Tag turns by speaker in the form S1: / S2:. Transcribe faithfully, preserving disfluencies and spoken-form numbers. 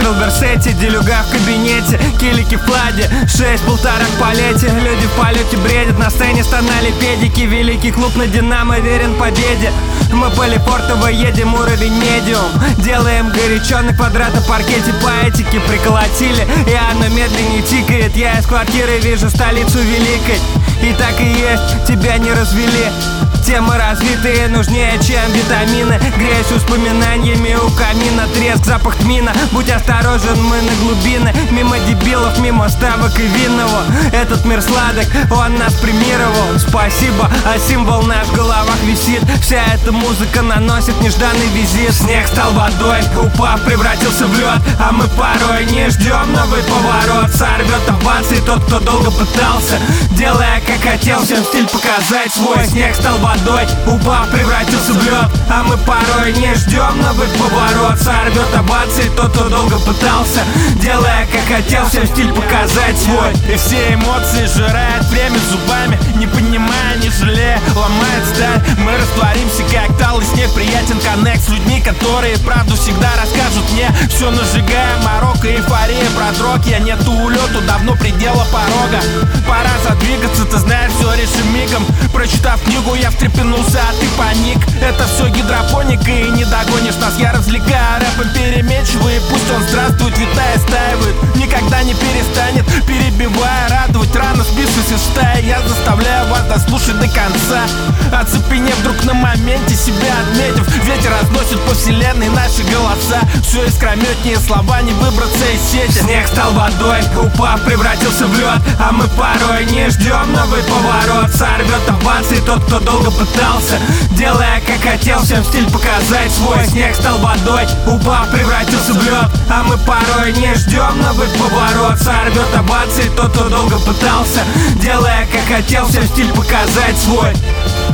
S1: в Берсете, делюга в кабинете, килики в пладе, шесть полтора в полете. Люди в полете бредят, на сцене стонали педики. Великий клуб на Динамо верен победе. Мы полипортово едем, уровень медиум. Делаем горячо на квадрата паркете, по этике приколотили, и оно медленнее тикает. Я из квартиры вижу столицу великой. И так и есть, тебя не развели. Темы развитые нужнее, чем витамины. Греюсь воспоминаниями у камина. Треск, запах тмина, будь осторожен, мы на глубины. Мимо дебилов, мимо ставок и винного. Этот мир сладок, он нас премировал. Спасибо, а символ наш в головах висит. Вся эта музыка наносит нежданный визит. Снег стал водой, упав, превратился в лед. А мы порой не ждем новый поворот. Сорвет овации тот, кто долго пытался, делая как хотел, всем стиль показать свой. Снег стал водой, упав, превратился в лед. А мы порой не ждем новый поворот. Сорвет овации тот, кто долго пытался, делая как хотел, всем стиль показать свой.
S2: И все эмоции жирает время зубами, не понимая, не жалея, ломает сталь. Мы растворимся, как талый снег. Приятен коннект с людьми, которые правду всегда расскажут мне. Все нажигая, Марокко, эйфория, продрог. Я нету улету, давно предела порога. Пора задвигаться, ты знаешь, все решим мигом. Прочитав книгу, я встрепенулся, а ты паник. Это все гидропоника, и не догонишь нас. Я развлекаю рэпом переменчивый, пусть он здравствует, витая, стаивает. Никогда не перестанет, перебивая, радовать. Рано сбившись из стаи, я заставляю вас дослушать до конца. Оцепенев вдруг на моменте, себя отметив, ветер разносит по вселенной наши голоса. Все искрометнее слова, не выбраться из сети.
S1: Снег стал водой, упав, превратился в лед. А мы порой не ждем новый поворот. Сорвет овации тот, кто долго пытался, делая как хотел, всем стиль показать свой. Снег стал водой, упав, превратился в лед. А мы порой не ждем новый поворот. Сорвет овации тот, кто долго пытался, делая как хотел, всем стиль показать свой.